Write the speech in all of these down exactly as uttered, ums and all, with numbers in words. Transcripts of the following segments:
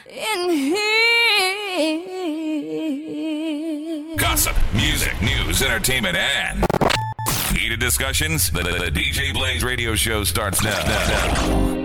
in here. Gossip, music, news, entertainment, and heated discussions. The, the, the D J Blaze radio show starts now. now.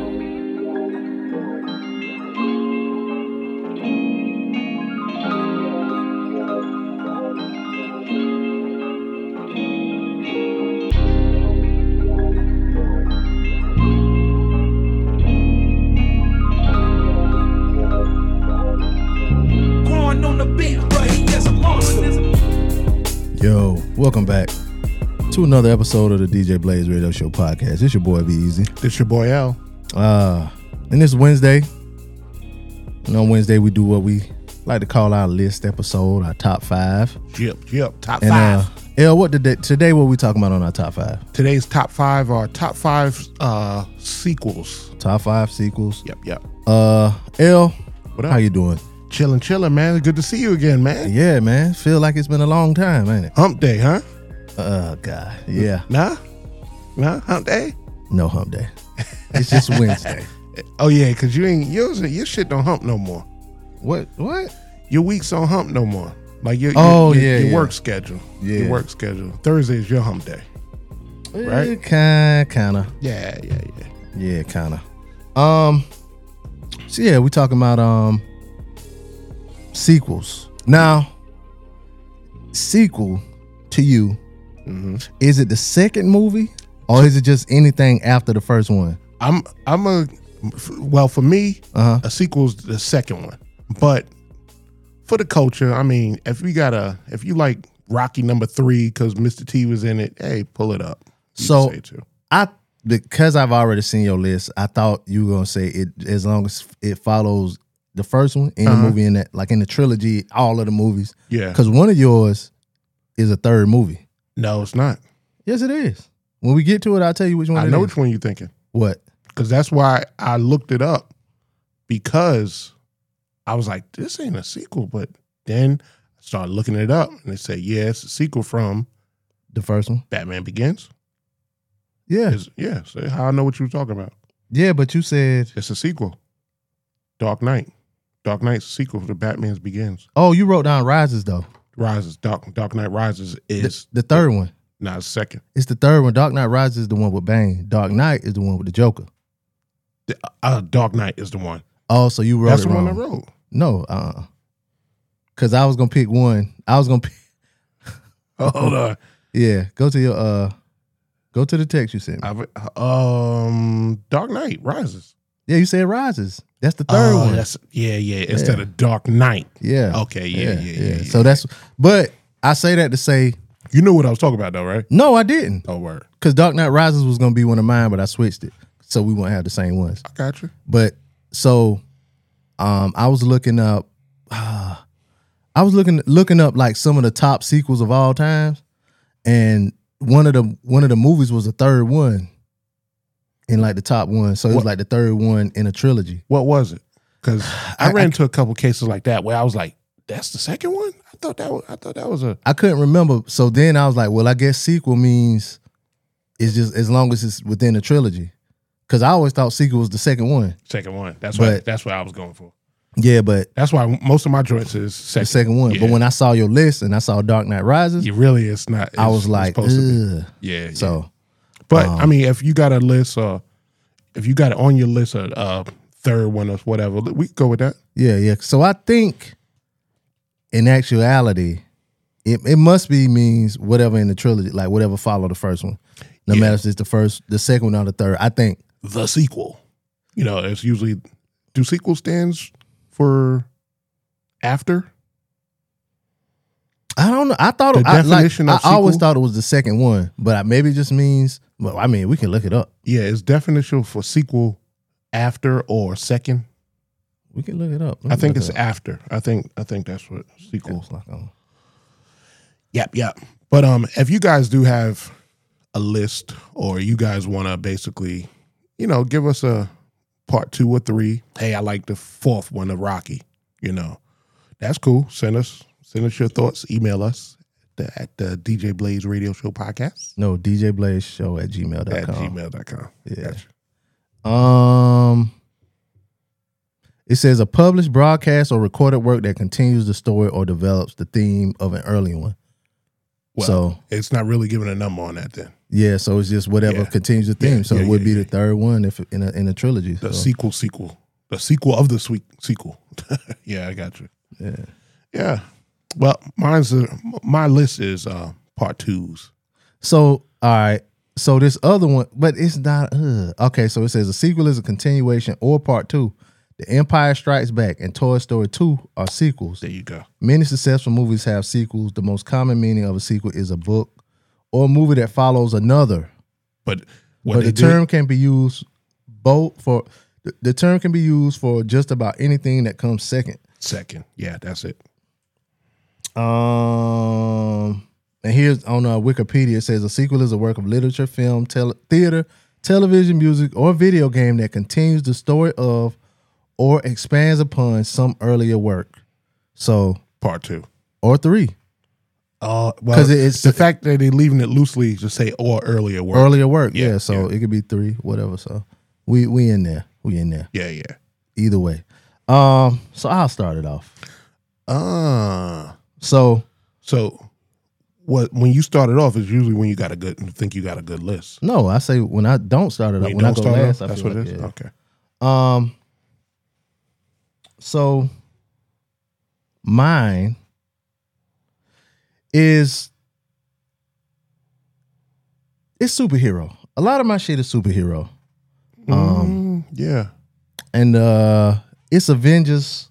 Yo, welcome back to another episode of the D J Blaze Radio Show podcast. It's your boy Be Easy. It's your boy L. Uh, and this Wednesday. And on Wednesday we do what we like to call our list episode, our top five. Yep, yep, top and, five. Uh, L, what did that, today? What we talking about on our top five? Today's top five are top five uh, sequels. Top five sequels. Yep, yep. Uh, L, What up? how you doing? Chilling, chilling, man. Good to see you again, man. Yeah, man. Feel like it's been a long time, ain't it? Hump day, huh? Oh God, yeah. Nah, nah, hump day. No hump day. It's just Wednesday. Oh yeah, because you ain't yours. Your shit don't hump no more. What? What? Your weeks don't hump no more. Like your Oh, your, yeah, your yeah. work schedule. Yeah. Your work schedule. Thursday is your hump day. Right? Kind, kind of. Yeah, yeah, yeah. Yeah, kind of. Um. So yeah, we talking about um sequels. Now, sequel to you, Mm-hmm. is it the second movie or is it just anything after the first one? I'm I'm a well for me. Uh-huh. A sequel's the second one, but for the culture, I mean, if we got a if you like Rocky number three because Mister T was in it, hey, pull it up. You So can say it too. I because I've already seen your list, I thought you were gonna say it as long as it follows the first one in the Uh-huh. movie in that like in the trilogy, all of the movies. Yeah, Because one of yours is a third movie. no, it's not. Yes, it is. When we get to it, I'll tell you which one I it know is. which one you're thinking What? because that's why I looked it up because I was like, this ain't a sequel, but then I started looking it up and they say, yeah, it's a sequel from The first one? Batman Begins. Yeah. It's, yeah, so how I know what you were talking about. Yeah, but you said, It's a sequel. Dark Knight. Dark Knight's a sequel to Batman's Begins. oh, you wrote down Rises, though. Rises. Dark Dark Knight Rises The, is the third one. not a second. It's the third one. Dark Knight Rises is the one with Bane. Dark Knight is the one with the Joker. The, uh, Dark Knight is the one. Oh, so you wrote That's it the wrong. one I wrote. No, uh, because I was gonna pick one. I was gonna pick. Hold on. Yeah, go to your uh, go to the text you sent me. I've, um, Dark Knight Rises. Yeah, you said Rises. That's the third Oh, one. That's yeah, yeah. Instead Yeah. of Dark Knight. Yeah. Okay. Yeah, yeah, yeah. yeah, So that's. But I say that to say you knew what I was talking about, though, right? no, I didn't. Oh, word. Because Dark Knight Rises was gonna be one of mine, but I switched it so we won't have the same ones. I got you. But so, um, I was looking up, uh, I was looking looking up like some of the top sequels of all times, and one of the one of the movies was the third one in like the top one. So it was What? like the third one in a trilogy. What was it? Because I, I- ran I- into a couple cases like that where I was like, "That's the second one." I thought that was. I thought that was a. I couldn't remember. So then I was like, well, I guess sequel means it's just as long as it's within a trilogy. Because I always thought sequel was the second one. Second one. That's what But- that's what I was going for. Yeah, but That's why most of my joints is second. the second one. Yeah. But when I saw your list and I saw Dark Knight Rises, you really it's not. I it's- was it's like, supposed to be. ugh. Yeah, yeah. So But um, I mean, if you got a list, uh, if you got it on your list, a uh, third one or whatever, we could go with that. yeah, yeah. So I think in actuality, it, it must be means whatever in the trilogy, like whatever followed the first one. No Yeah. matter if it's the first, the second one or the third. I think The sequel. You know, it's usually do sequel stands for after. I don't know. I thought The I, like, definition I of always sequel? thought it was the second one, but I, maybe it just means. Well, I mean, we can look it up. Yeah, it's definition for sequel after or second. We can look it up. I think it's after. I think I think that's what sequel. Like, um, Yep, yep. But um, if you guys do have a list, or you guys want to basically, you know, give us a part two or three. Hey, I like the fourth one, of Rocky. You know, that's cool. Send us send us your thoughts. Email us at the, at the D J Blaze Radio Show podcast no, D J Blaze Show at gmail dot at com. gmail dot com. Yeah. Gotcha. Um, It says a published broadcast or recorded work that continues the story or develops the theme of an earlier one. Well, so it's not really giving a number on that then. Yeah, so it's just whatever Yeah. continues the theme. Yeah, so yeah, it would yeah, be yeah. the third one if in a in a trilogy. The so. sequel, sequel. The sequel of the sweet sequel. Yeah, I got you. Yeah. Yeah. Well, mine's uh, my list is uh, part twos. So all right. So this other one, but it's not. Uh, okay, so it says a sequel is a continuation or part two. The Empire Strikes Back and Toy Story two are sequels. There you go. Many successful movies have sequels. The most common meaning of a sequel is a book or a movie that follows another. But what But they the did- term can be used both for the, the term can be used for just about anything that comes second. second, yeah, that's it. Um, and here's on uh, Wikipedia, it says a sequel is a work of literature, film, tele- theater, television, music, or video game that continues the story of or expands upon some earlier work. So, Part two. or three, Uh, well, 'Cause it's- the fact that they're leaving it loosely to say or earlier work. earlier work. Yeah, Yeah, so yeah. it could be three, whatever. So we we in there, we in there. Yeah, yeah. Either way. Um, so I'll start it off. Ah, So so what? When you start it off, is usually when you got a good, think you got a good list. no, I say when I don't start it up, you when I don't go start it last, off, I that's feel what like, it is. yeah. Okay. Um, so mine is it's superhero. A lot of my shit is superhero. Um, Mm, yeah. and uh it's Avengers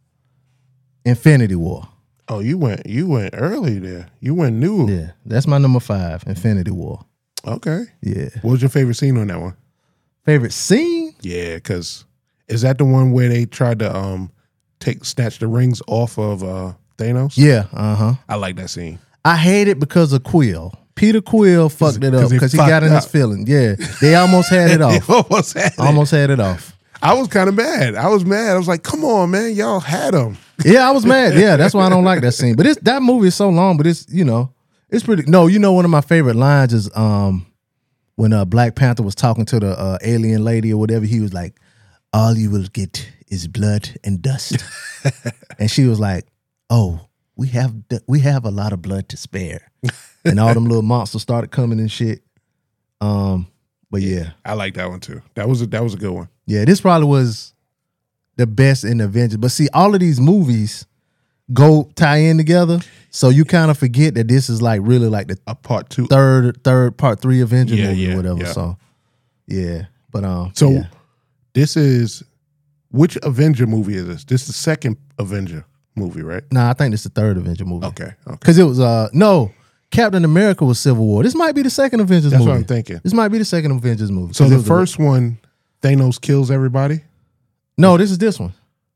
Infinity War. Oh, you went, you went early there. You went new. Yeah, that's my number five, Infinity War. Okay. Yeah. What was your favorite scene on that one? Favorite scene? Yeah, because is that the one where they tried to um take snatch the rings off of uh Thanos? Yeah, uh-huh. I like that scene. I hate it because of Quill. Peter Quill fucked it up 'Cause he because he got fucked in his up. feeling. Yeah, they almost had it off. almost had it. Almost had it off. I was kind of mad. I was mad. I was like, "Come on, man, y'all had him." Yeah, I was mad. Yeah, that's why I don't like that scene. But it's that movie is so long, but it's you know, it's pretty. No, you know, one of my favorite lines is um when uh Black Panther was talking to the uh, alien lady or whatever. He was like, "All you will get is blood and dust," and she was like, "Oh, we have we have a lot of blood to spare," and all them little monsters started coming and shit. Um, but yeah. I like that one too. That was a, that was a good one. Yeah, this probably was the best in Avengers. But see, all of these movies go tie in together, so you kind of forget that this is like really like the A part two. third, third part three Avenger Yeah, movie yeah, or whatever. yeah. So yeah, but um, So yeah. this is which Avenger movie is this? This is the second Avenger movie, right? Nah, I think this is the third Avenger movie. Okay, okay. because it was uh no, Captain America was Civil War. This might be the second Avengers That's movie. what I'm thinking. This might be the second Avengers movie. So 'Cause it the was a- first one, Thanos kills everybody. no, this is this one.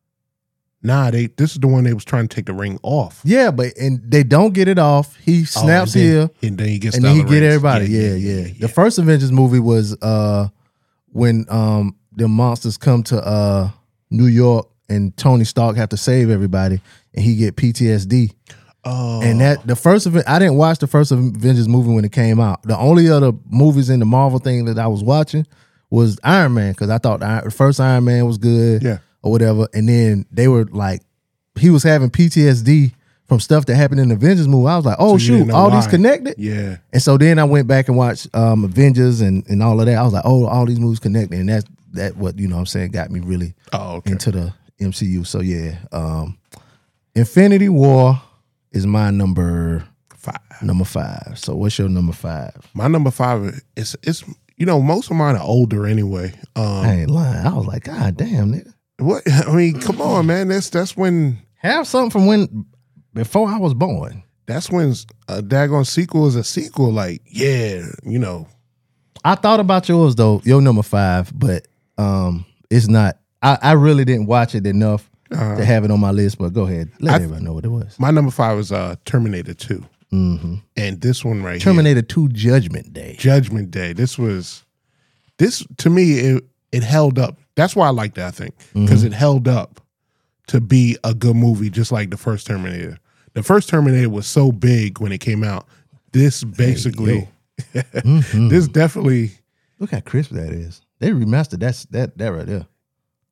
Nah, they. This is the one they was trying to take the ring off. Yeah, but and they don't get it off. He snaps Oh, and then, here. and then he gets and the then he other get rings. everybody. Yeah yeah, The first Avengers movie was uh when um the monsters come to uh New York and Tony Stark have to save everybody and he get P T S D. Oh, And that the first Aven- I didn't watch the first Avengers movie when it came out. The only other movies in the Marvel thing that I was watching was Iron Man because I thought the Iron- the first Iron Man was good, Yeah. or whatever. And then they were like, he was having P T S D from stuff that happened in the Avengers movie. I was like, oh So you shoot, didn't know all these why. connected. yeah. And so then I went back and watched um, Avengers and, and all of that. I was like, oh, all these movies connected. And that's that what, you know what I'm saying, got me really Oh, okay. into the M C U. So yeah. Um, Infinity War is my number Five. number five. So what's your number five? My number five is it's you know most of mine are older anyway. Um, I ain't lying. I was like, God damn, nigga. What I mean, come on, man. That's that's when Have something from when before I was born. that's when a daggone sequel is a sequel. Like, yeah, you know, I thought about yours though, your number five, but um, it's not. I, I really didn't watch it enough Uh, to have it on my list. But go ahead, let I- everybody know what it was. my number five is uh, Terminator Two, Mm-hmm. and this one right here, Terminator two Judgment Day. Judgment Day. This was this to me. It it held up. That's why I liked it. I think because it held up to be a good movie, just like the first Terminator. The first Terminator was so big when it came out. This basically, Mhm. this definitely. Look how crisp that is. They remastered that that that right there.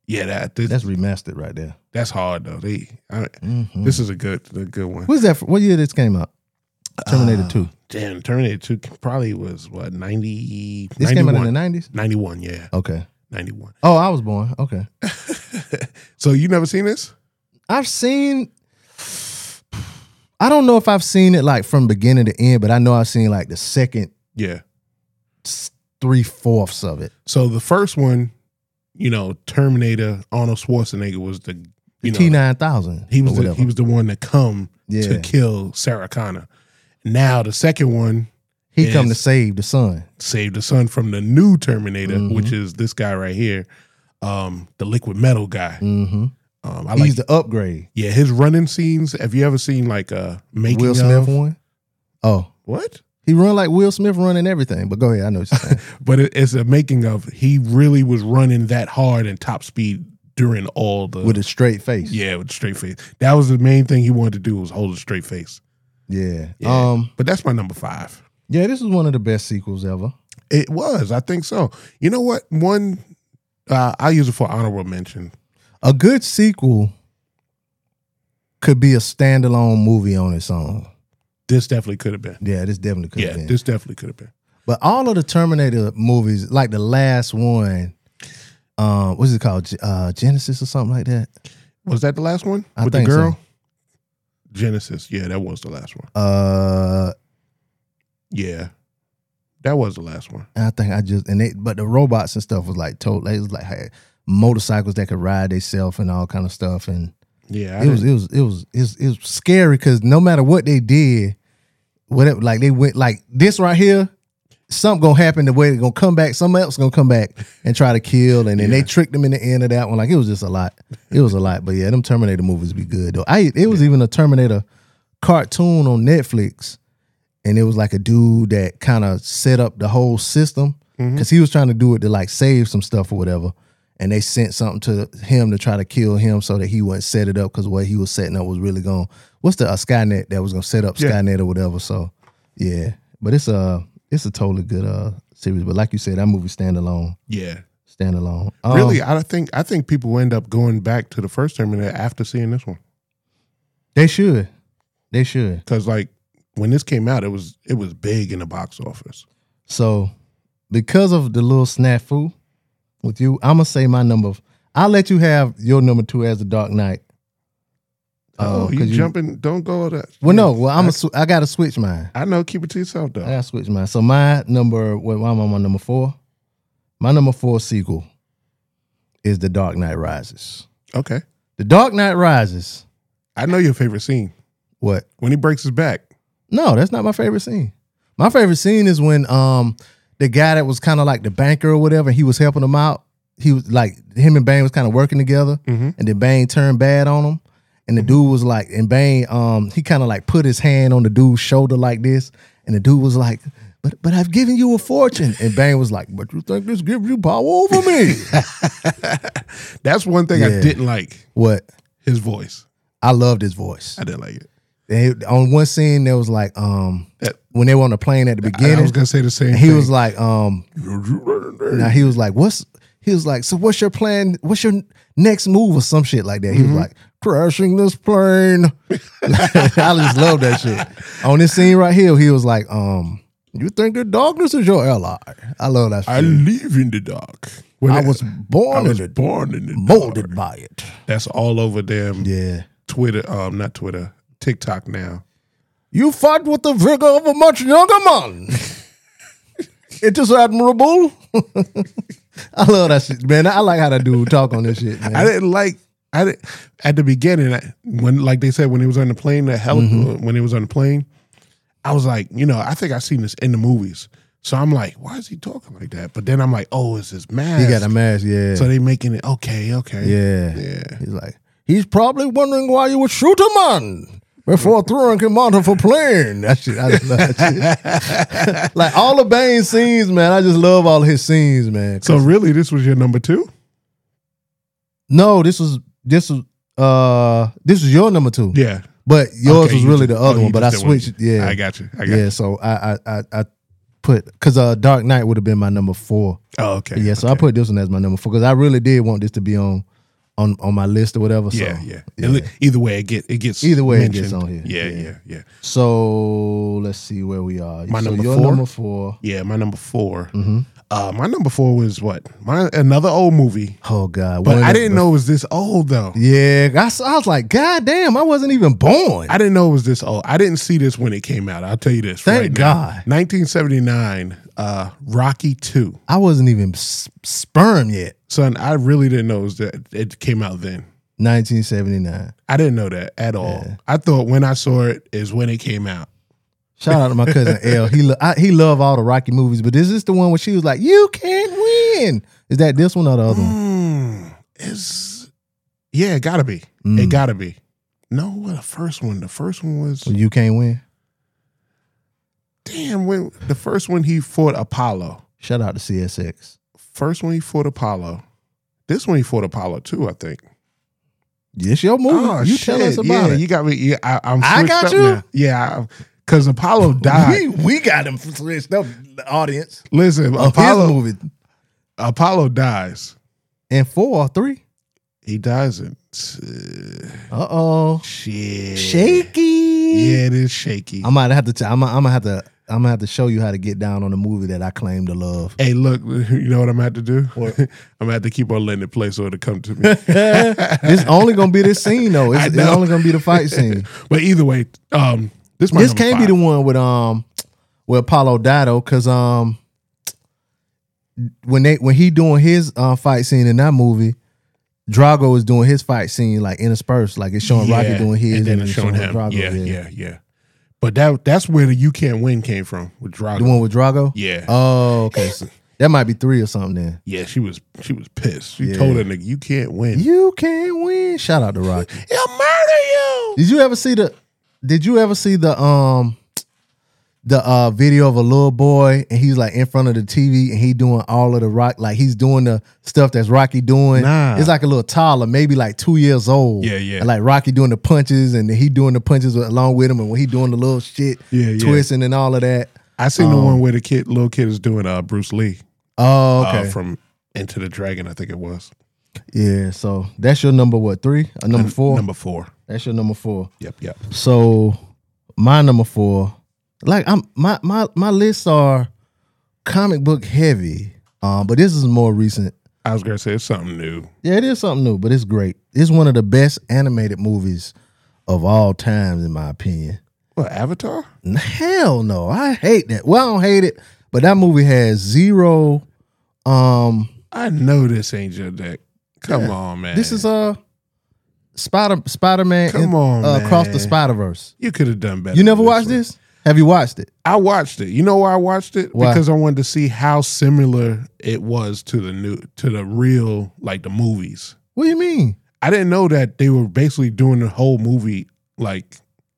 Yeah, that this, That's remastered right there. that's hard though. They, I, Mhm. this is a good, a good one. What's that? For, what year this came out? Terminator Uh, two. Damn, Terminator two probably was what ninety. This came out in the nineties. ninety-one, yeah, Okay. ninety-one. Oh, I was born. Okay. So you never seen this? I've seen. I don't know if I've seen it like from beginning to end, but I know I've seen like the second Yeah. three fourths of it. So the first one, you know, Terminator, Arnold Schwarzenegger was the, you know, T nine thousand. he was the, he was the one that come Yeah. to kill Sarah Connor. Now the second one He come to is- save the son. saved the son from the new Terminator, Mhm. which is this guy right here, um, the liquid metal guy. Mm-hmm. Um, I He's like, the upgrade. yeah, his running scenes. Have you ever seen like a making Will Smith of? one. Oh, What? he run like Will Smith running everything. But go ahead, I know what you're saying. But it, it's a making of. He really was running that hard and top speed during all the With a straight face. yeah, with a straight face. That was the main thing he wanted to do was hold a straight face. Yeah. Yeah. Um. But that's my number five. Yeah. This is one of the best sequels ever. It was, I think so. You know what? One, uh, I use it for honorable mention. A good sequel could be a standalone movie on its own. This definitely could have been. Yeah, this definitely could Yeah, have been. this definitely could have been. But all of the Terminator movies, like the last one, um, what's it called? G- Uh, Genesis or something like that. Was that the last one I with think the girl? so. Genesis. Yeah, that was the last one. Uh, Yeah, that was the last one. I think I just and they, but the robots and stuff was like total. It was like had motorcycles that could ride themselves and all kind of stuff, and Yeah, I it was, didn't- it was it was it was it was scary because no matter what they did, whatever, like they went like this right here. Something gonna happen the way they're gonna come back. Something else gonna come back and try to kill, and then they Yeah. tricked them in the end of that one. Like it was just a lot. It was a lot. But yeah, them Terminator movies be good though. I it was even a Terminator cartoon on Netflix, and it was like a dude that kind of set up the whole system because he was trying to do it to like save some stuff or whatever. And they sent something to him to try to kill him so that he wouldn't set it up because what he was setting up was really going. What's the uh, Skynet that was gonna set up Yeah. Skynet or whatever? So yeah, but it's a it's a totally good uh series. But like you said, that movie standalone, yeah. standalone. Um, Really, I think I think people end up going back to the first Terminator after seeing this one they should, they should. because like when this came out, it was it was big in the box office. So because of the little snafu with you, I'm gonna say my number. I'll let you have your number two as the Dark Knight. Oh, Uh, you 'cause jumping? Don't go that. Well, no. Well, I'm I, a, sw- I gotta switch mine. I know. Keep it to yourself though. I gotta switch mine. So my number, what why am I on my number four? My number four sequel is The Dark Knight Rises. Okay, The Dark Knight Rises. I know your favorite scene What? when he breaks his back. No, that's not my favorite scene. My favorite scene is when um the guy that was kind of like the banker or whatever, he was helping him out. He was like him and Bane was kind of working together, Mhm. and then Bane turned bad on him. And the dude was like, and Bane, um, he kind of like put his hand on the dude's shoulder like this, and the dude was like, "But, but I've given you a fortune." And Bane was like, "But you think this gives you power over me?" That's one thing I Yeah. didn't like. What? His voice. I loved his voice. I didn't like it. And he- on one scene, there was like, um, That- when they were on the plane at the I, beginning, I was gonna say the same. and he thing. was like, um, now he was like, what's, he was like, so what's your plan? What's your next move or some shit like that? He was like, crashing this plane. I just love that shit. On this scene right here, he was like, um, you think the darkness is your ally? I love that shit. I live in the dark. When I it- was born I was in it, born in the molded dark. by it. That's all over them. Yeah. Twitter, um, not Twitter, TikTok now. You fight with the vigor of a much younger man. It is admirable. I love that shit, man. I like how that dude talk on this shit, man. I didn't like. I didn't, at the beginning I- when, like they said, when he was on the plane, the heli- Mm-hmm. when he was on the plane, I was like, you know, I think I've seen this in the movies. So I'm like, why is he talking like that? But then I'm like, oh, it's his mask. He got a mask, yeah. So they making it okay, okay, yeah. yeah. He's like, he's probably wondering why you would shoot a man before throwing him out of a plane. That shit, I just love that shit. Like all the Bane scenes, man. I just love all of his scenes, man. So really, this was your number two? No, this was this was uh this was your number two. Yeah. But yours Okay, was you really just- the other oh, you one. But I just did one. switched. Yeah, I got you. I got yeah. you. So I I I, I put because uh Dark Knight would have been my number four. Oh, okay. Yeah, so okay. I put this one as my number four because I really did want this to be on on on my list or whatever. Yeah, so, yeah. yeah. And li- either way, it get it gets Either way, it mentioned. gets on here. Yeah, Yeah. yeah, yeah. So let's see where we are. My so number your four? number four. Yeah, my number 4 Mm-hmm. Uh, my number four was what? My another old movie, Oh God, but one I of didn't the- know it was this old though. Yeah, I, s- I was like, God damn, I wasn't even born. I didn't know it was this old. I didn't see this when it came out. I'll tell you this. Thank right now. God. nineteen seventy-nine, uh, Rocky two. I wasn't even s- sperm yet. Son, I really didn't know it was that it came out then. nineteen seventy-nine. I didn't know that at all. I thought when I saw it is when it came out. Shout out to my cousin L. He lo- I, he loved all the Rocky movies, but is this the one where she was like, "You can't win"? Is that this one or the other one? Mm, it's yeah, it gotta be. Mm. It gotta be. No, what the first one? The first one was You can't win. damn. When the first one he fought Apollo. Shout out to C S X. First one he fought Apollo. This one he fought Apollo too. I think. It's your movie. Oh, you shit. tell us about yeah, it. You got me. Yeah, I, I'm. I switched got up you? now. Yeah, because Apollo died. we we got him switched up. The audience Listen, of Apollo. his movie Apollo dies. and four or three. He dies in. Uh, Uh oh, shit. shaky. Yeah, it is shaky. I might have to. T- I'm, I'm gonna have to. I'm gonna have to show you how to get down on the movie that I claim to love. Hey, look, you know what I'm gonna have to do? I'm gonna have to keep on letting it play so it'll come to me. It's only gonna be this scene though. It's, I it's know. only gonna be the fight scene. But either way, um, this my This number can't be five. the one with um where Apollo died though, because um when they when he doing his uh, fight scene in that movie, Drago is doing his fight scene like interspersed, like it's showing Rocky Yeah, doing his and then it's showing him. Drago. yeah, yeah, yeah, But that that's where the "You Can't Win" came from with Drago. The one with Drago? Yeah. Oh, okay. So that might be three or something then. Yeah, she was she was pissed. She Yeah. told that nigga, "You can't win. You can't win. Shout out to Rocky. He'll murder you." Did you ever see the did you ever see the um the uh video of a little boy and he's like in front of the T V and he doing all of the rock, like he's doing the stuff that's Rocky doing? Nah. It's like a little toddler, maybe like two years old. Yeah, yeah. And like Rocky doing the punches and then he doing the punches along with him, and when he doing the little shit, Yeah, yeah. twisting and all of that. I seen the Um, one where the kid, little kid, is doing uh Bruce Lee Oh, uh, okay. from Into the Dragon. I think it was Yeah, so that's your number what, three? Or number four? Number four. That's your number four. Yep, yep. So my number four, like I'm my my my lists are comic book heavy, um, but this is more recent. I was gonna say it's something new. Yeah, it is something new, but it's great. It's one of the best animated movies of all times, in my opinion. What, Avatar? Hell no, I hate that. Well, I don't hate it, but that movie has zero. Um, I know this ain't your deck. Come on, man. this is a Spider Spider Man. Come on, uh, across the man. Spider Verse. You could have done better. You never than watched one. this? Have you watched it? I watched it. You know why I watched it? Why? Because I wanted to see how similar it was to the new to the real, like the movies. What do you mean? I didn't know that they were basically doing the whole movie like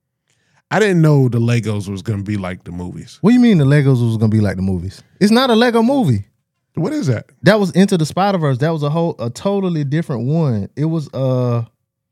I didn't know the Legos was gonna be like the movies. What do you mean the Legos was gonna be like the movies? It's not a Lego movie. What is that? That was Into the Spider Verse. That was a whole a totally different one. It was uh,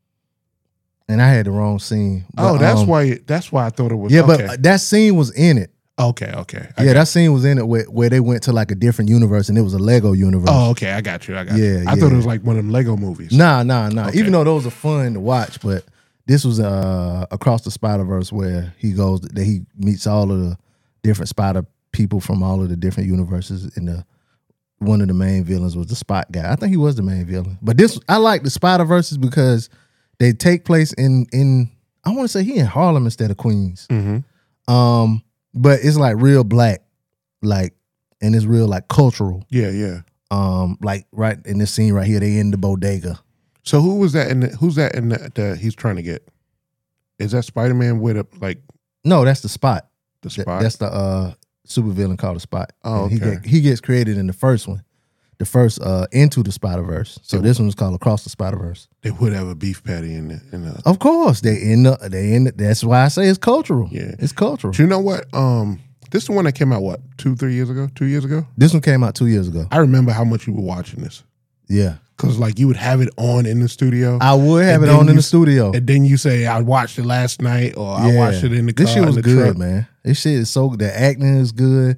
and I had the wrong scene. Oh, But, that's um, why that's why I thought it was Yeah, okay. but that scene was in it. okay, okay. I yeah, got- that scene was in it where, where they went to like a different universe and it was a Lego universe. Oh, okay, I got you. I got you. Yeah, I thought yeah. it was like one of them Lego movies. Nah, nah, nah. Okay. Even though those are fun to watch, but this was uh Across the Spider Verse where he goes that he meets all of the different spider people from all of the different universes. And the one of the main villains was the Spot guy. I think he was the main villain. But this I like the Spider Verses because they take place in in I want to say he in Harlem instead of Queens. Mm-hmm. Um, but it's like real black, like, and it's real like cultural. Yeah, yeah. Um, like right in this scene right here, they in the bodega. So who was that in the, who's that in the, the he's trying to get? Is that Spider-Man with a like No, that's the Spot. the Th- spot? That's the uh supervillain called the Spot. Oh, And he okay. get, he gets created in the first one, the first uh Into the Spider Verse. So Yeah. this one's called Across the Spider Verse. They would have a beef patty in the in the Of course, they in the they in. The, that's why I say it's cultural. Yeah. It's cultural. But you know what? Um, this is the one that came out what two, three years ago? Two years ago? This one came out two years ago. I remember how much you were watching this Yeah, because like you would have it on in the studio, I would have And it then on in you the s- studio. and then you say I watched it last night or I watched it in the car. This shit was in the good, truck. man. This shit is so the acting is good.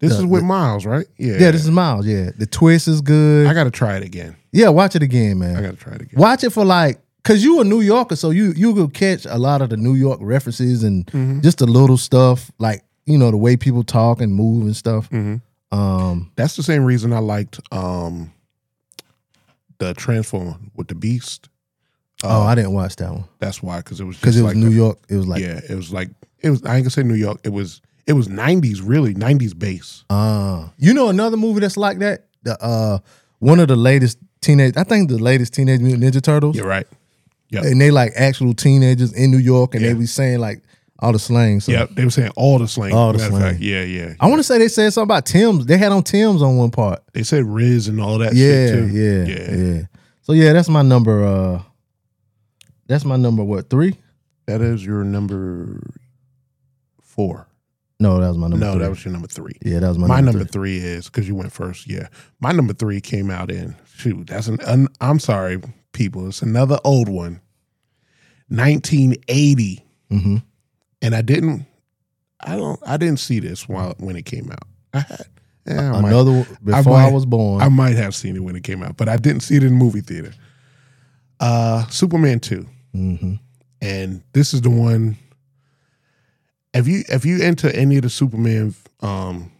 This The- is with the- Miles, right? Yeah. Yeah, this is Miles. Yeah, the twist is good. I got to try it again. yeah, watch it again, man. I got to try it again. Watch it for like, cause you a New Yorker, so you you could catch a lot of the New York references and Mm-hmm. just the little stuff, like you know the way people talk and move and stuff. Mm-hmm. Um, That's the same reason I liked um, the Transformer with the Beast. oh, I didn't watch that one That's why, because it was because just it was like New a- York. It was like, yeah, it was like it was. I ain't gonna say New York. It was it was nineties, really nineties base. uh, you know another movie that's like that. The uh, one of the latest teenage, I think the latest Teenage Mutant Ninja Turtles. You're right. Yep. And they like actual teenagers in New York, and Yeah. they be saying like all the slang. So Yep. They were saying all the slang. All the Matter of slang. fact, Yeah, yeah. I want to say they said something about Tim's. They had on Tim's on one part. They said Riz and all that Yeah, shit too. yeah, yeah. yeah, So yeah, that's my number. Uh, that's my number. What three? That is your number four. No, that was my number. no, three. that was your number three. yeah, that was my, My, number. number three, is because you went first. Yeah, my number three came out in shoot. That's an. an I'm sorry, people. It's another old one. nineteen eighty, Mm-hmm. and I didn't. I don't. I didn't see this while when it came out. I had. Yeah, I might- Another one before I, might- was born. I might have seen it when it came out, but I didn't see it in the movie theater. Uh, Superman two, mm-hmm. and this is the one. If you if you enter any of the Superman, um,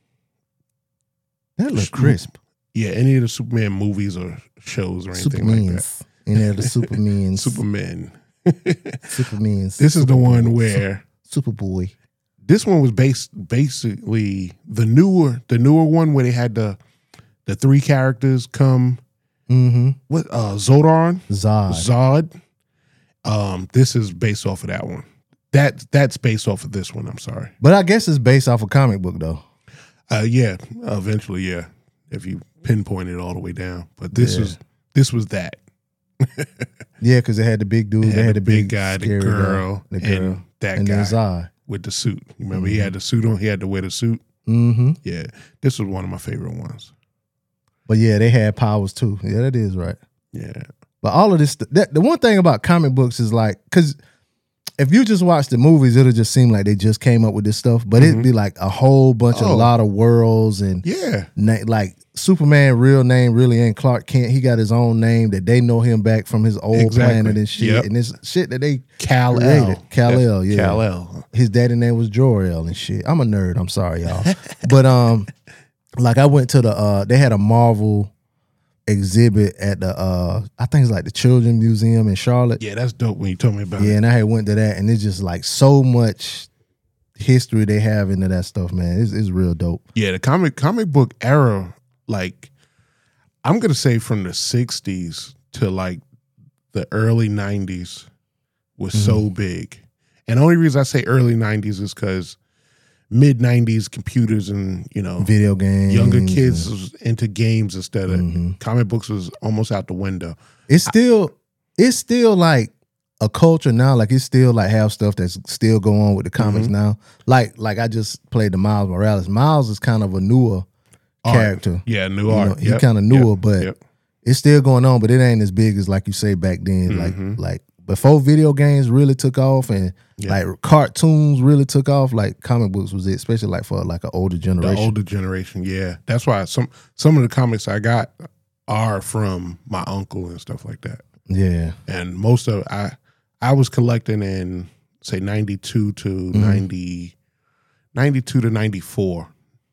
That look crisp. yeah, any of the Superman movies or shows or anything like that, Supermans. Any of the Supermans. Superman. Supermans. This is the one where Superboy. this one was based basically the newer the newer one where they had the the three characters come. Mm-hmm. What uh, Zodon? Zod. Zod. Um, this is based off of that one. That that's based off of this one. I'm sorry. But I guess it's based off a comic book though. Uh, yeah, eventually, yeah. If you pinpoint it all the way down, but this Yeah. is this was that. Yeah, because they had the big dude. It They had had the the big big guy, the scary girl, the girl, and that and guy then Zod. with the suit. You remember he had the suit on. He had to wear the suit. Mm-hmm. Yeah, this was one of my favorite ones. But yeah, they had powers too. Yeah, that is right. Yeah, But all of this, that, the one thing about comic books is like, because if you just watch the movies, it'll just seem like they just came up with this stuff. But it'd be like a whole bunch of Oh. a lot of worlds and yeah, na- like Superman real name really ain't Clark Kent. He got his own name that they know him back from his old Exactly. planet and shit. Yep. And this shit that they Kal created. El. Kal-El, yeah. Kal-El. his daddy name was Jor-El and shit. I'm a nerd. I'm sorry, y'all. But um, like I went to the uh, they had a Marvel exhibit at the uh, I think it's like the Children's Museum in Charlotte. Yeah, that's dope. When you told me about Yeah, it. and I had went to that, and it's just like so much history they have into that stuff, man. It's, it's real dope. Yeah, the comic comic book era, like I'm gonna say from the sixties to like the early nineties was so Mm-hmm. big. And the only reason I say early nineties is because mid nineties computers and you know Video games, younger kids and- was into games instead of Mhm. comic books was almost out the window. It's still, it's still like a culture now. Like it's still like have stuff that's still going on with the comics Mm-hmm. now. Like, like I just played the Miles Morales. Miles is kind of a newer Art. character. Yeah, new You art. know, he Yep, kind of newer, yep, but yep. it's still going on. But it ain't as big as like you say back then. Mhm. Like, like before video games really took off and Yeah. like cartoons really took off. Like comic books was it, especially like for like an older The generation. older generation, yeah. That's why some some of the comics I got are from my uncle and stuff like that. yeah, And most of I I was collecting in say ninety-two to Mm-hmm. ninety, ninety-two to ninety-four.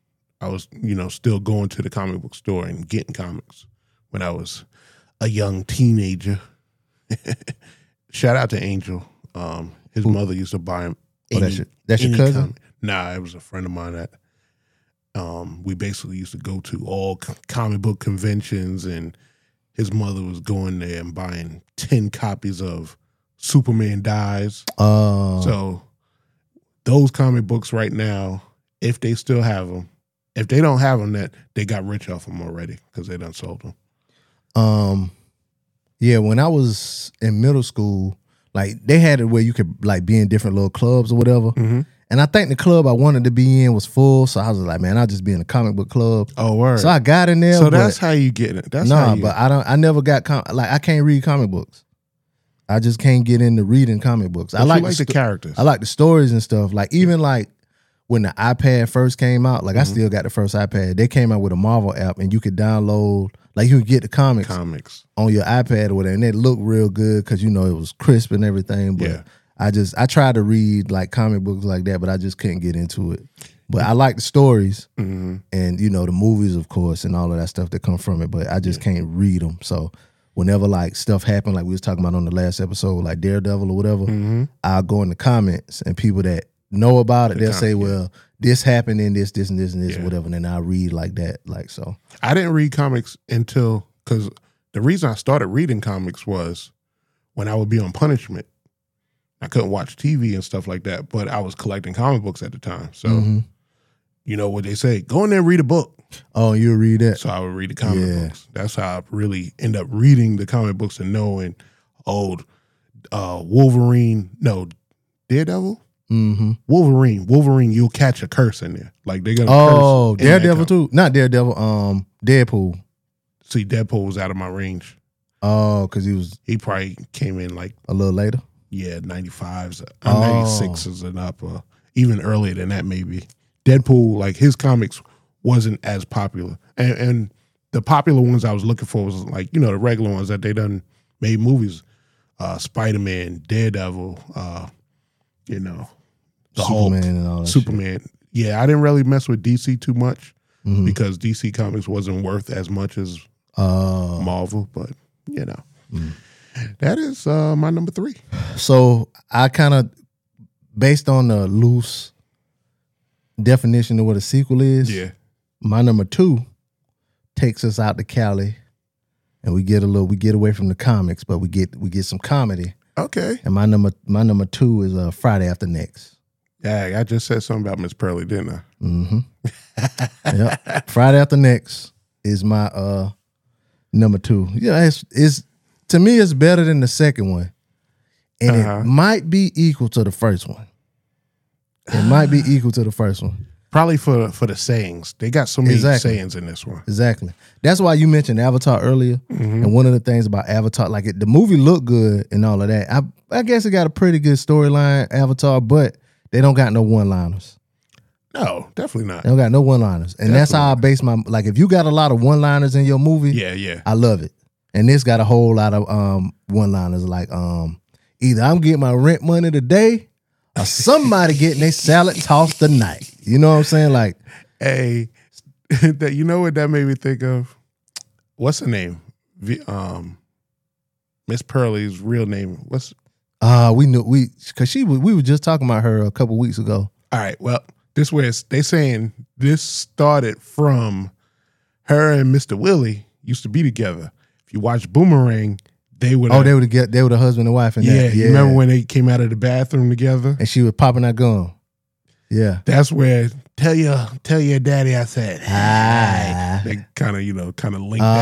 I was, you know, still going to the comic book store and getting comics when I was a young teenager. Shout out to Angel. Um, his mother used to buy him. Oh, that's your- that's your cousin? comic. Nah, it was a friend of mine that um, we basically used to go to all c- comic book conventions, and his mother was going there and buying ten copies of Superman Dies. uh, So those comic books right now, if they still have them, if they don't have them, that they got rich off them already because they done sold them. Um, yeah, when I was in middle school, like they had it where you could like be in different little clubs or whatever. Mhm. And I think the club I wanted to be in was full, so I was like, man, I'll just be in a comic book club. Oh, word. So I got in there. So but, that's how you get it. That's nah, how you, but I don't. I never got com- like I can't read comic books. I just can't get into reading comic books. but I you like, like the, the sto- characters. I like the stories and stuff. Like even like when the iPad first came out, like Mm-hmm. I still got the first iPad. They came out with a Marvel app, and you could download, like you could get the comics Comics. on your iPad or whatever, and it looked real good because you know it was crisp and everything. But Yeah. I just I tried to read like comic books like that, but I just couldn't get into it. But I like the stories Mm-hmm. and you know the movies, of course, and all of that stuff that come from it. But I just can't read them. So whenever like stuff happened, like we was talking about on the last episode, like Daredevil or whatever, Mm-hmm. I'll go in the comments and people that know about it, The they'll say, comic, yeah. "Well, this happened in this, this, and this, and this, Yeah. whatever." And then I read like that, like so. I didn't read comics until because the reason I started reading comics was when I would be on punishment. I couldn't watch T V and stuff like that, but I was collecting comic books at the time. So Mhm. you know what they say: go in there and read a book. Oh, you'll read that. So I would read the comic Yeah. books. That's how I really end up reading the comic books and knowing, oh, uh, Wolverine, no, Daredevil, Mm-hmm. Wolverine, Wolverine. You'll catch a curse in there. Like they're gonna. Oh, curse in that Daredevil comic. too. Not Daredevil. Um, Deadpool. See, Deadpool was out of my range. Oh, because he was He probably came in like a little later. yeah, ninety-fives, uh, Oh. ninety-sixes and up, or even earlier than that maybe. Deadpool, like his comics wasn't as popular. And, and the popular ones I was looking for was like, you know, the regular ones that they done made movies. Uh, Spider-Man, Daredevil, uh, you know, the Hulk, Superman and all that. Superman. Yeah, I didn't really mess with D C too much Mhm. because D C Comics wasn't worth as much as Uh, Marvel, but you know. Mm. That is uh, my number three. so I kind of, based on the loose definition of what a sequel is, Yeah. my number two takes us out to Cali, and we get a little, we get away from the comics, but we get we get some comedy. Okay. And my number my number two is uh, Friday After Next. Yeah, I just said something about Miss Pearly, didn't I? Mm-hmm. Yep. Friday After Next is my uh number two. Yeah, it's it's to me it's better than the second one, and Uh-huh. it might be equal to the first one. It might be equal to the first one. Probably for for the sayings. They got so many Exactly. sayings in this one. Exactly. That's why you mentioned Avatar earlier, Mm-hmm. and one of the things about Avatar, like it, the movie looked good and all of that. I I guess it got a pretty good storyline, Avatar, but they don't got no one liners. No, definitely not. They don't got no one liners, and that's how I base my like. If you got a lot of one liners in your movie, Yeah, yeah. I love it. And this got a whole lot of um one liners like um either I'm getting my rent money today or somebody getting their salad tossed tonight. You know what I'm saying? Like, Hey, that you know what that made me think of? What's her name? V, um, Miss Pearly's real name. What's uh we knew we cause she was we were just talking about her a couple weeks ago. all right? Well, this was they saying this started from her and Mister Willie used to be together. If you watch Boomerang, they would. Oh, they were the, they were the husband and wife and yeah, that. You remember when they came out of the bathroom together? And she was popping that gum. Yeah. That's where tell your tell your daddy I said hi. Ah. They kind of you know kind of link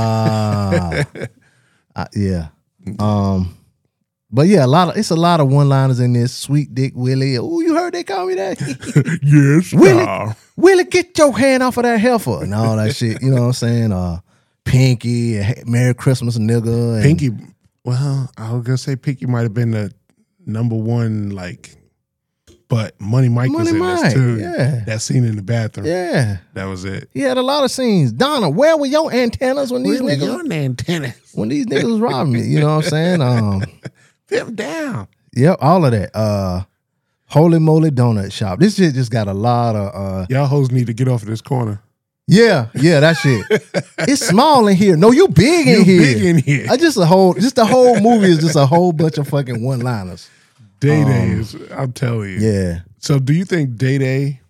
that. Ah. Uh, yeah. Um but yeah, a lot of it's a lot of one-liners in this. Sweet Dick Willie. Oh, you heard they call me that? To. Yes, Willie, sir. Willie, get your hand off of that heifer and all that shit. You know what I'm saying? Uh, Pinky, and Hey- Merry Christmas, nigga. And, Pinky. Well, I was gonna say Pinky might have been the number one, like, but Money Mike was Money in Mike, this too. yeah. That scene in the bathroom. Yeah, That was it. he had a lot of scenes. Donna, where were your antennas when these Really, niggas your antenna. when these niggas was robbing me? You know what I'm saying? Um, Them down. yep, all of that. Uh, Holy Moly Donut Shop. This shit just got a lot of. Uh, Y'all hoes need to get off of this corner. yeah, yeah, that shit. It's small in here. No, you big in You here. big in here. I just a whole, just the whole movie is just a whole bunch of fucking one liners. Day Day is. I'm telling you. Um, Yeah, So, do you think Day Day?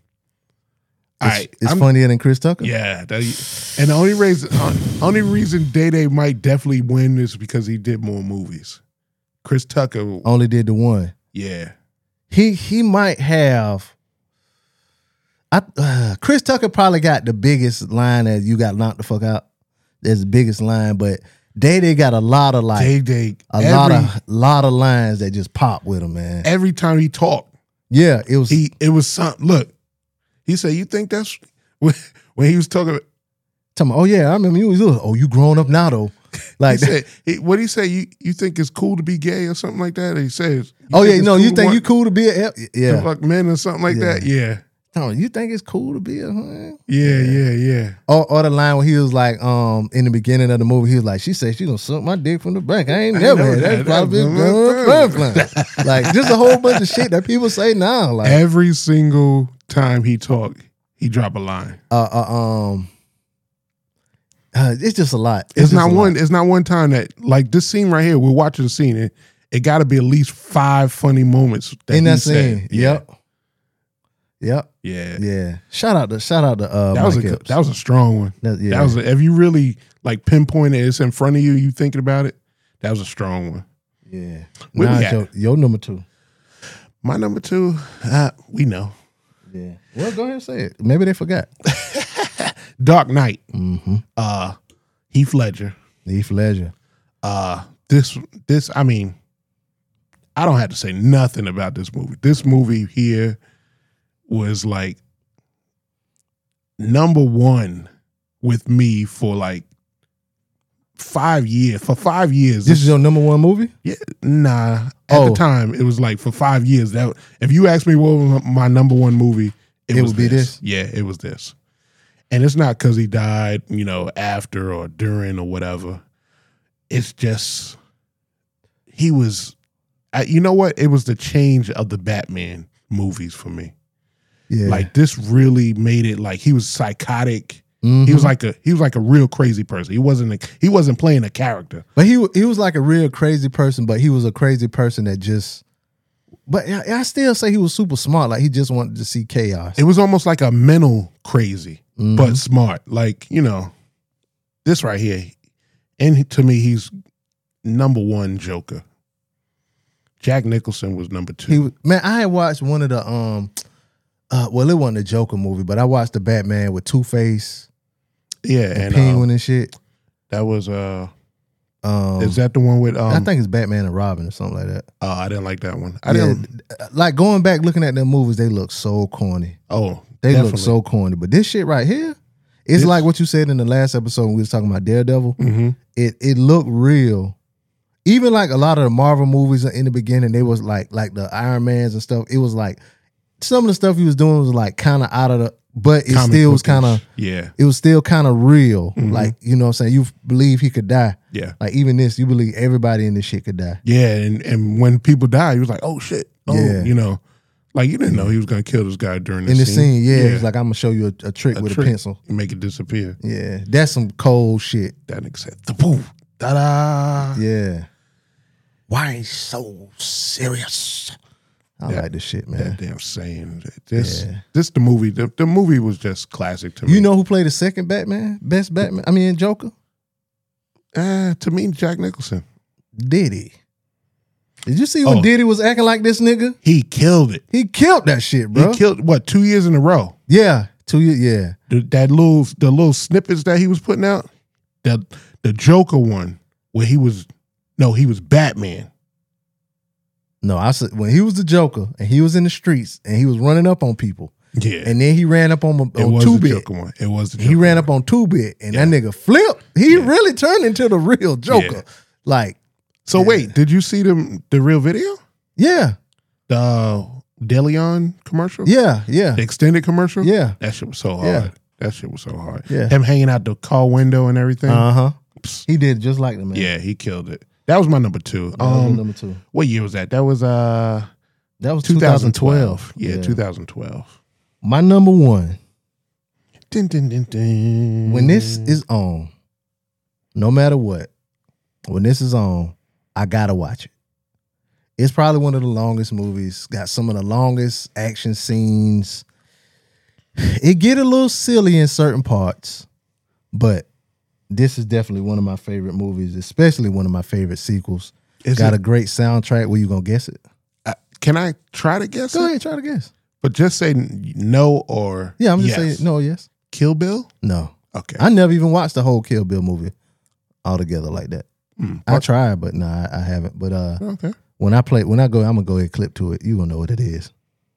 All it's, right, it's I'm- funnier than Chris Tucker. Yeah, that, and the only reason, uh, only reason Day Day might definitely win is because he did more movies. Chris Tucker, Only did the one. yeah, He he might have. I uh, Chris Tucker probably got the biggest line that you got knocked the fuck out. That's the biggest line, but Day Day got a lot of like Day Day. a every, lot of lot of lines that just pop with him, man. every time he talked, Yeah, it was. he it was something. Look, he said, "You think that's when, when he was talking?" Tell me, oh yeah, I remember you was. Oh, you grown up now though. He Like, said, he, "What he say? You you think it's cool to be gay or something like that?" He says, oh yeah, it's no, cool you to think want you cool to be a to yeah. fuck men or something like Yeah. that?" Yeah, Oh, you think it's cool to be a hun? Yeah, yeah, yeah. Or, or the line where he was like, um, in the beginning of the movie, he was like, she said she gonna suck my dick from the back. I ain't I never know had that. that. Probably That's been fun. Like just a whole bunch of shit that people say now. Like Every single time he talked, he drop a line. uh, uh um uh, it's just a lot. It's, just not a one. lot. It's not one time that like this scene right here. We're watching the scene. It, it got to be at least five funny moments that in he that said. scene. Yep. Yep. Yeah. Yeah. Shout out to shout out to uh That was Mike a Epps. that was a strong one. That- yeah. That was a, if you really like pinpointed it's in front of you, you thinking about it. That was a strong one. Yeah. Where Now we it's at? your, your number two. My number two, uh, we know, Yeah. Well, go ahead and say it. Maybe they forgot. Dark Knight. Mm-hmm. Uh, Heath Ledger. Heath Ledger. Uh, this this I mean, I don't have to say nothing about this movie. This movie here was like number one with me for like five years. For five years, This is your number one movie? yeah, nah. At Oh. the time, it was like for five years. That if you asked me what was my number one movie, it, It was would be this? Yeah, it was this. And it's not because he died, you know, after or during or whatever. It's just he was. I, you know what? It was the change of the Batman movies for me. Yeah. Like this really made it like he was psychotic. Mhm. He was like a he was like a real crazy person. He wasn't a, he wasn't playing a character. But he he was like a real crazy person, but he was a crazy person that just. But I, I still say he was super smart. Like he just wanted to see chaos. It was almost like a mental crazy, Mhm. but smart. Like, you know, this right here. And to me, he's number one Joker. Jack Nicholson was number two. He was, man, I had watched one of the um, uh, well, it wasn't a Joker movie, but I watched the Batman with Two Face yeah, and, and Penguin uh, and shit. that was uh, Um, is that the one with? Um, I think it's Batman and Robin or something like that. Oh, I didn't like that one. I Yeah, didn't. like going back looking at them movies, they look so corny. Oh, They definitely. look so corny. But this shit right here, it's This- like what you said in the last episode when we was talking about Daredevil. Mhm. It it looked real. Even like a lot of the Marvel movies in the beginning, they was like like the Iron Mans and stuff. It was like some of the stuff he was doing was like kind of out of the, but it Comic still was bookish. kind of Yeah, it was still kind of real. Mhm. Like you know what I'm saying, you believe he could die. yeah, Like even this, you believe everybody in this shit could die. yeah. And and when people die, he was like, "Oh shit!" Oh, Yeah. you know, like you didn't know he was gonna kill this guy during this In the scene. scene, yeah, it's like I'm gonna show you a, a trick A with trick. a pencil. and make it disappear. Yeah, that's some cold shit. That nigga said, "The poof, da da." Yeah, Why you so serious? I Yeah. like this shit, man. That damn saying. This, Yeah. this the movie. The, the movie was just classic to me. You know who played the second Batman? Best Batman? I mean, Joker? uh, to me, Jack Nicholson. Diddy. Did you see when Oh. Diddy was acting like this nigga? He killed it. He killed that shit, bro. He killed what two years in a row. yeah, two years. Yeah, The, that little the little snippets that he was putting out. The the Joker one where he was no he was Batman. no, I said when he was the Joker and he was in the streets and he was running up on people, Yeah, and then he ran up on it on was two the bit. Joker one. It was the Joker He ran one. up on two bit, and Yeah. that nigga flipped. He Yeah. really turned into the real Joker. Yeah. Like, So Yeah. wait, did you see the the real video? yeah, The Deleon commercial? yeah, yeah, The extended commercial? yeah. That shit was so hard. Yeah. That shit was so hard. Yeah. Him hanging out the car window and everything. Uh huh. Psst. He did just like the man. Yeah, he killed it. That was my number two. That was Um, number two. what year was that? That was uh That was twenty twenty twelve. twelve. Yeah, twenty twelve. My number one. Dun, dun, dun, dun. When this is on, no matter what, when this is on, I gotta watch it. It's probably one of the longest movies. Got some of the longest action scenes. It get a little silly in certain parts, but this is definitely one of my favorite movies, especially one of my favorite sequels. Is Got it- a great soundtrack. Where you gonna guess it? uh, can I try to guess Go it? ahead, try to guess. But just say n- no or Yeah, I'm just yes. saying no, yes, Kill Bill? no. Okay. I never even watched the whole Kill Bill movie altogether like that. Mm, I tried, but no, I, I haven't. But uh, okay. when I play, when I go, I'm gonna go ahead and clip to it. You gonna know what it is.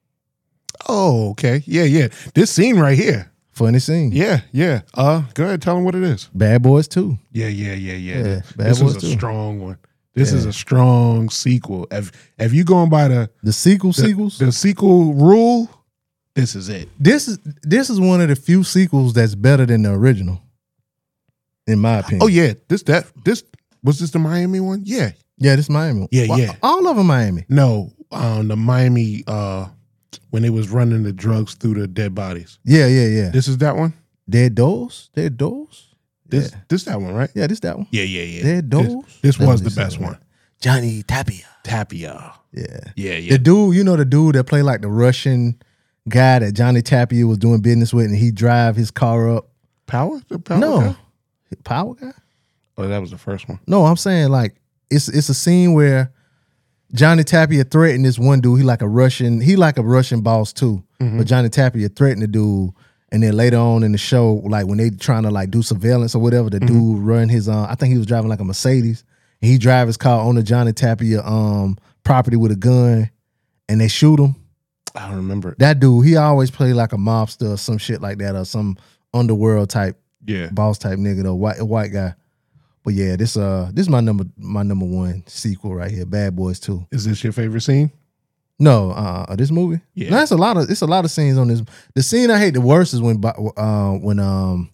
Oh, okay. Yeah, yeah. This scene right here. Funny scene. Yeah, yeah. Uh, go ahead. Tell them what it is. Bad Boys two. Yeah, yeah, yeah, yeah. Yeah, this Bad this Boys is a too. strong one. This is Yeah. a strong sequel. If if you going by the The sequel the, sequels. the sequel rule, this is it. This is this is one of the few sequels that's better than the original, in my opinion. Oh yeah, this that this was this the Miami one? Yeah, yeah, this is Miami. Yeah, Well, yeah. All of them Miami. no, um, the Miami uh, when they was running the drugs through the dead bodies. Yeah, yeah, yeah. This is that one. Dead Doors. Dead Doors. This yeah. this that one, right? Yeah, this that one. Yeah, yeah, yeah. Dead This, Doors. this That's was what the they best said, one. right? Johnny Tapia. Tapia. Yeah. Yeah, yeah. The dude, you know, the dude that played like the Russian guy that Johnny Tapia was doing business with, and he drive his car up. Power? The power no, guy? Power guy. Oh, that was the first one. No, I'm saying like it's it's a scene where Johnny Tapia threatened this one dude. He like a Russian. He like a Russian boss too. Mm-hmm. But Johnny Tapia threatened the dude, and then later on in the show, like when they trying to like do surveillance or whatever, the Mm-hmm. dude run his. Uh, I think he was driving like a Mercedes. And he drive his car on the Johnny Tapia um property with a gun, and they shoot him. I don't remember it. That dude, he always played like a mobster or some shit like that, or some underworld type Yeah. boss type nigga, though, white white guy. But yeah, this uh this is my number my number one sequel right here, Bad Boys two. Is this your favorite scene? No, uh, this movie. Yeah. no, it's a lot of it's a lot of scenes on this. The scene I hate the worst is when uh when um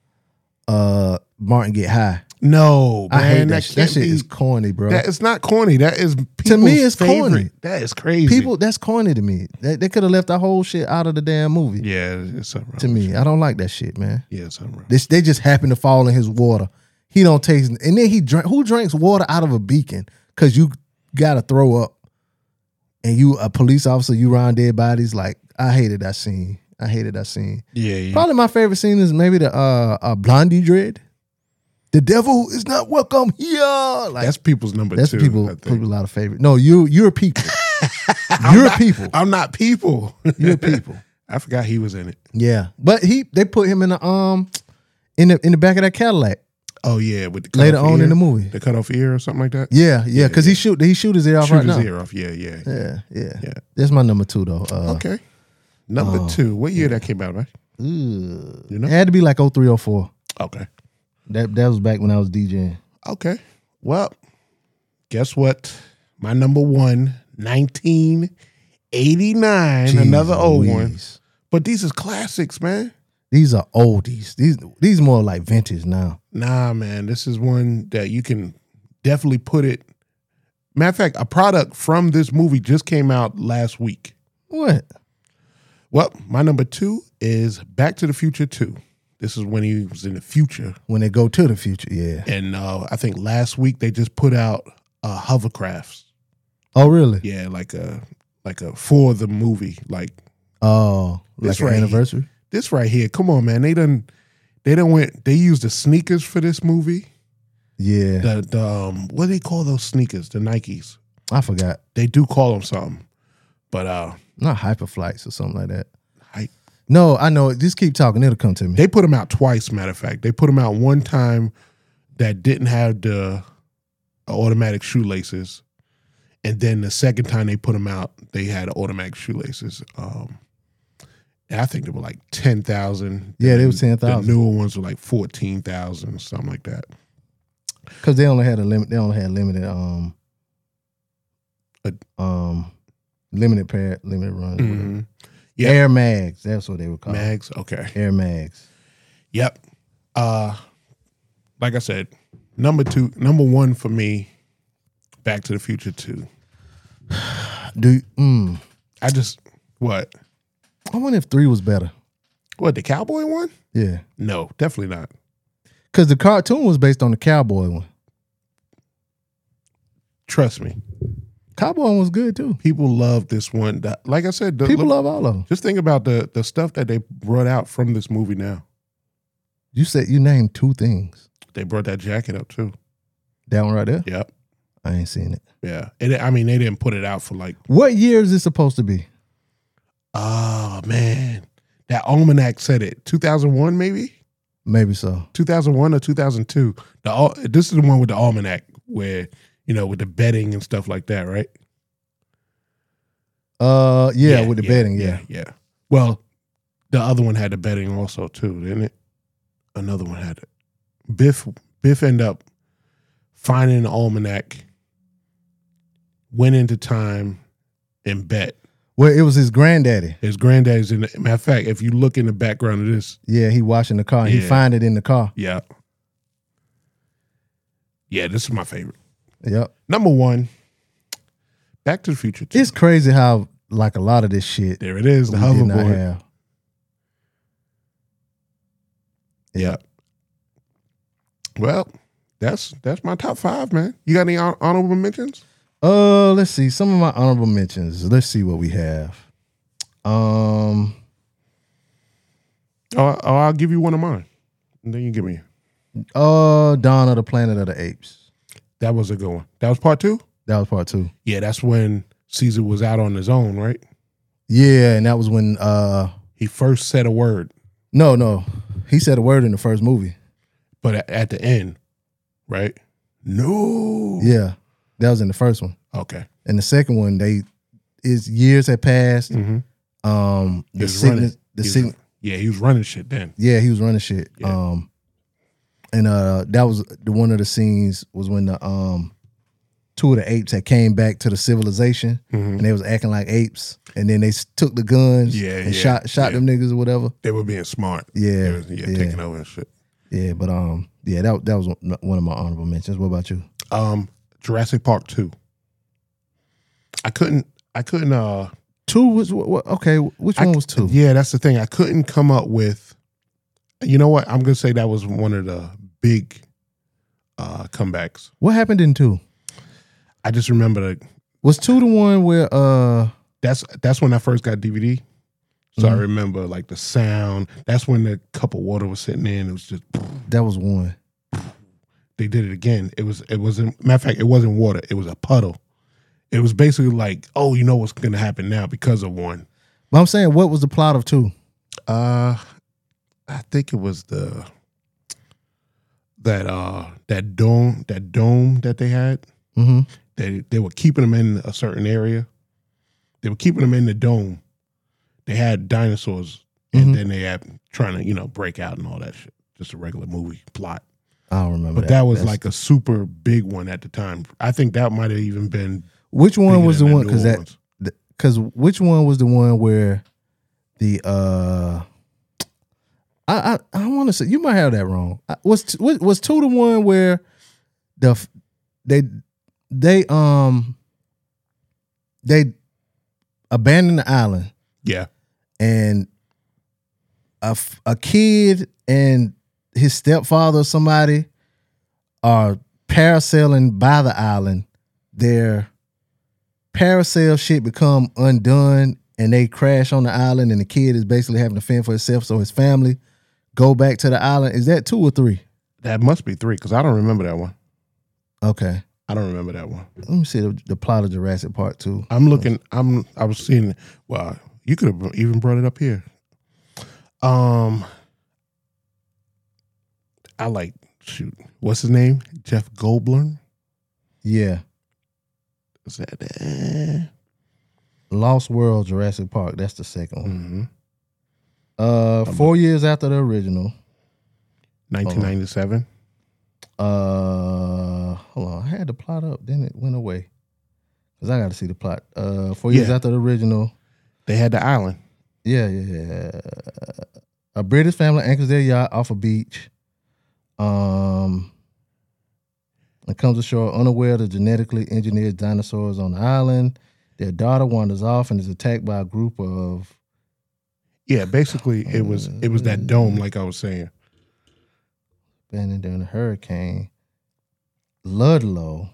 uh Martin get high. No, man. I hate that. that shit. can't That shit be- is corny, bro. That is not corny. That is To me, people's it's corny. favorite. That is crazy. People, that's corny to me. They, they could have left that whole shit out of the damn movie. Yeah, it's something wrong. To me, I don't like that shit, man. Yeah, it's something wrong. This they just happen to fall in his water. He don't taste, and then he drink. Who drinks water out of a beacon? Because you gotta throw up, and you a police officer. You around dead bodies. Like I hated that scene. I hated that scene. Yeah, yeah. Probably my favorite scene is maybe the uh, uh Blondie Dread. The devil is not welcome here. Like That's people's number that's two. people. I think. People a lot of favorite. No, you you're people. you're people. I'm not people. You're people. I forgot he was in it. Yeah, but he they put him in the um in the in the back of that Cadillac. Oh yeah, with the cut Later off on ear, in the movie. the cut off ear or something like that. Yeah, yeah, because he shoot he shoot his ear off Shoot right his now. ear off. Yeah, yeah. Yeah, yeah, Yeah. That's my number two though. Uh, Okay. Number oh, two. What year that came out, right? ugh. You know? It had to be like oh three oh four. Okay. That that was back when I was DJing. Okay. Well, guess what? My number one, nineteen eighty-nine. Another Jeez old one. Louise. But these is classics, man. These are oldies. These these more like vintage now. Nah, man. This is one that you can definitely put it. Matter of fact, a product from this movie just came out last week. What? Well, my number two is Back to the Future two. This is when he was in the future. When they go to the future, yeah. And uh, I think last week they just put out uh, hovercrafts. Oh really? Yeah, like a like a for the movie. Like Oh, like This an right here. anniversary. this right here. Come on, man. They done they done went they used the sneakers for this movie. Yeah, The the um what do they call those sneakers? The Nikes. I forgot. They do call them something. But uh Not Hyperflights or something like that. I, No, I know. Just keep talking. It'll come to me. they put them out twice, matter of fact. They put them out one time that didn't have the automatic shoelaces. And then the second time they put them out, they had automatic shoelaces. Um, and I think they were like ten thousand. Yeah, they were ten thousand. The newer ones were like fourteen thousand, something like that. Because they only had a limit. They only had limited um A- um limited pair, limited runs. whatever. Mhm. Yeah. Air Mags. That's what they were called. Mags, okay. Air Mags. Yep. Uh, like I said, number two, number one for me, Back to the Future two. Do you- mm, I just, what? I wonder if three was better. What, the cowboy one? Yeah, No, definitely not. because the cartoon was based on the cowboy one. Trust me. Cowboy one was good too. People love this one. That- Like I said, the, People look- love all of them. just think about the the stuff that they brought out from this movie now. You said you named two things. They brought that jacket up too. That one right there. Yep. I ain't seen it. Yeah. And I mean, they didn't put it out for like, What year is this supposed to be? oh man, that almanac said it. two thousand one maybe? Maybe so. two thousand one or two thousand two. The al- this is the one with the almanac where, you know, with the betting and stuff like that, right? Uh, yeah, with the betting, yeah. yeah, yeah. Well, the other one had the betting also too, didn't it? Another one had it. Biff Biff ended up finding an almanac, went into time, and bet. Well, it was his granddaddy. His granddaddy's in the matter of fact, if you look in the background of this, Yeah, he washing the car. And He Yeah. find it in the car. yeah. Yeah, this is my favorite. Yep. Number one, Back to the Future two. It's crazy how like a lot of this shit There it is, the we did not hoverboard. have. Yeah. Well, that's that's my top five, man. You got any hon- honorable mentions? Uh, let's see some of my honorable mentions. Let's see what we have. Um, Oh, oh, I'll give you one of mine, and then you give me. uh, Dawn of the Planet of the Apes. That was a good one. That was part two. That was part two. Yeah, that's when Caesar was out on his own, right? Yeah, and that was when uh, He first said a word, no, no, he said a word in the first movie. but at, at the end, right? No. Yeah, that was in the first one. Okay. And the second one, they is years had passed. Mm-hmm. Um, He the was sickness, running. the He was- sickness. Yeah, he was running shit then. Yeah, he was running shit. Yeah. Um, and uh, that was the one of the scenes was when the um, two of the apes had came back to the civilization and they was acting like apes, and then they s- took the guns Mm-hmm. Yeah, and yeah, shot shot yeah. them niggas or whatever. They were being smart. Yeah, They was, yeah, yeah. taking over and shit. Yeah, but um, yeah, that that was one one of my honorable mentions. What about you? Um, Jurassic Park two. I couldn't. I couldn't. Uh, Two was what, what, okay. Which I one c- was two? Yeah, that's the thing. I couldn't come up with. You know what? I'm gonna say that was one of the big uh, comebacks. What happened in two? I just remember that. Was two the one where uh That's that's when I first got D V D. So I Mhm. remember like the sound. That's when the cup of water was sitting in. It was just. that was one? They did it again. It was. It wasn't. Matter of fact, it wasn't water. It was a puddle. It was basically like, oh, you know what's gonna happen now because of one. But I'm saying, what was the plot of two? Uh, I think it was the that uh that dome that dome that they had. Mm-hmm. They they were keeping them in a certain area. They were keeping them in the dome. They had dinosaurs, and Mhm. then they had trying to you know break out and all that shit. Just a regular movie plot. I don't remember. But that, was That's- like a super big one at the time. I think that might have even been which one bigger was the than one? newer Because that ones. because which one was the one where the uh I I, I want to say you might have that wrong. I- Was t- was was two the one where the f- they they um they abandoned the island yeah. and a f- a kid and his stepfather or somebody are parasailing by the island. Their parasail shit become undone and they crash on the island, and the kid is basically having to fend for himself. So his family go back to the island. Is that two or three? That must be three because I don't remember that one. Okay, I don't remember that one. let me see the, the plot of Jurassic Park two. I'm looking. I'm. I was seeing. Well, you could have even brought it up here. Um, I like shoot. What's his name? Jeff Goldblum. Yeah, Is that? Uh, Lost World Jurassic Park. That's the second one. mm-hmm. Uh, four years after the original. nineteen ninety-seven. Uh, hold on. I had the plot up, then it went away. Cause I got to see the plot. Uh, four years Yeah. after the original. They had the island. Yeah, yeah, yeah. A British family anchors their yacht off a beach. Um, and comes ashore unaware of the genetically engineered dinosaurs on the island. Their daughter wanders off and is attacked by a group of. Yeah, basically it was it was that dome, like I was saying. Abandoned during a hurricane. Ludlow.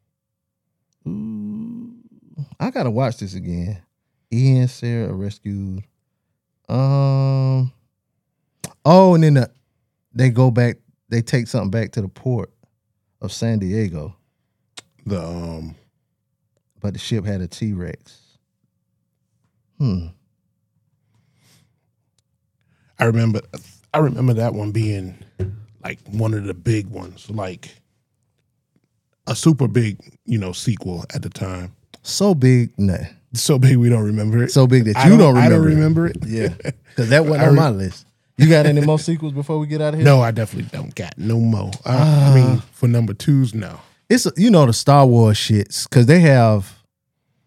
Ooh, I gotta watch this again. Ian and Sarah are rescued. Um. Oh, and then the, they go back. They take something back to the port of San Diego, The um, but the ship had a T Rex. Hmm. I remember I remember that one being like one of the big ones, like a super big, you know, sequel at the time. So big, nah. So big we don't remember it. So big that I you don't, I remember. don't it. remember it. Yeah, because that wasn't I on re- my list. You got any more sequels before we get out of here? No, I definitely don't got no more. I, I Ah. mean, for number twos, no. It's you know the Star Wars shits because they have,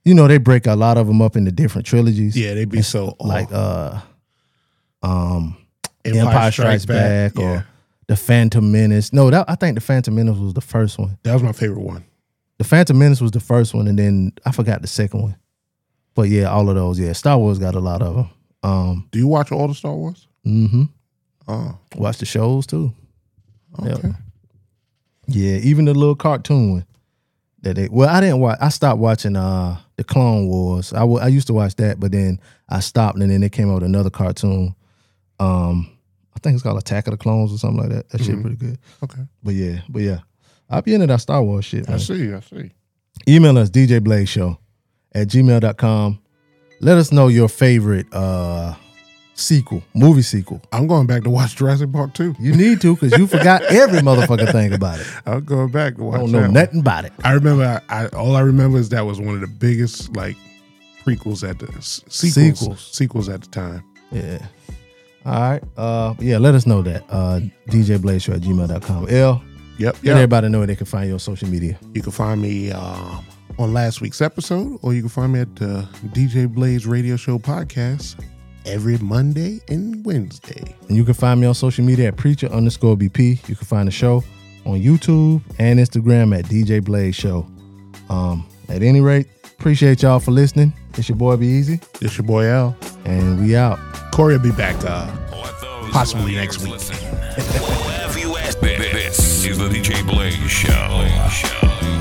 you know, they break a lot of them up into different trilogies. Yeah, they be so off. Like uh, um, Empire, Empire Strikes Strikes Back, Back, or yeah. The Phantom Menace. No, that I think The Phantom Menace was the first one. That was my favorite one. The Phantom Menace was the first one, and then I forgot the second one. But yeah, all of those. Yeah, Star Wars got a lot of them. Um, Do you watch all the Star Wars? mm-hmm. Oh, Watch the shows too. okay. Yep. Yeah, even the little cartoon one that they. Well, I didn't watch. I stopped watching uh the Clone Wars. I, w- I used to watch that, but then I stopped, and then they came out with another cartoon. Um, I think it's called Attack of the Clones or something like that. That shit Mhm. pretty good. Okay. But yeah, but yeah, I'll be into that Star Wars shit. I Man. see. I see. Email us D J Blaze Show at gmail dot com. Let us know your favorite uh sequel, movie sequel. I'm going back to watch Jurassic Park two. You need to, because you forgot every motherfucking thing about it. I'm going back to watch I don't that know one. nothing about it. I remember. I, I all I remember is that was one of the biggest like prequels at the s- sequels Sequels. sequels at the time. Yeah. All right. Uh yeah, let us know that. Uh D J Blaze Show at gmail dot com. L, Yep. let Yeah. everybody know where they can find you on social media. You can find me um, on last week's episode, or you can find me at the D J Blaze Radio Show podcast every Monday and Wednesday. And you can find me on social media at preacher underscore B P. You can find the show on YouTube and Instagram at D J Blaze Show. Um, at any rate, appreciate y'all for listening. It's your boy Be Easy, It's your boy L. and we out. Corey will be back uh, Let those Possibly who have next ears week. listen. We'll have you ask. This is the D J Blaze Show. Show.